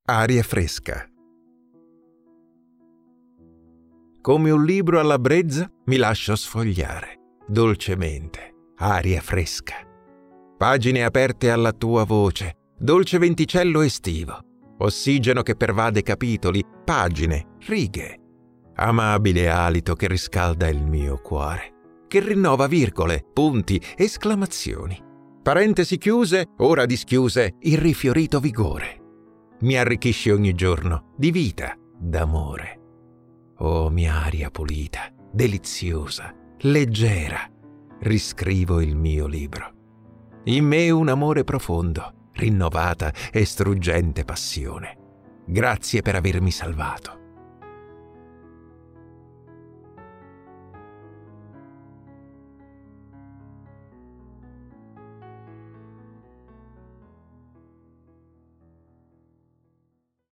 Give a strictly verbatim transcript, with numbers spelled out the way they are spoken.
Aria fresca. Come un libro alla brezza mi lascio sfogliare, dolcemente, aria fresca. Pagine aperte alla tua voce, dolce venticello estivo, ossigeno che pervade capitoli, pagine, righe. Amabile alito che riscalda il mio cuore, che rinnova virgole, punti, esclamazioni. Parentesi chiuse, ora dischiuse, il rifiorito vigore. Mi arricchisce ogni giorno di vita, d'amore. Oh, mia aria pulita, deliziosa, leggera, riscrivo il mio libro. In me un amore profondo, rinnovata e struggente passione. Grazie per avermi salvato.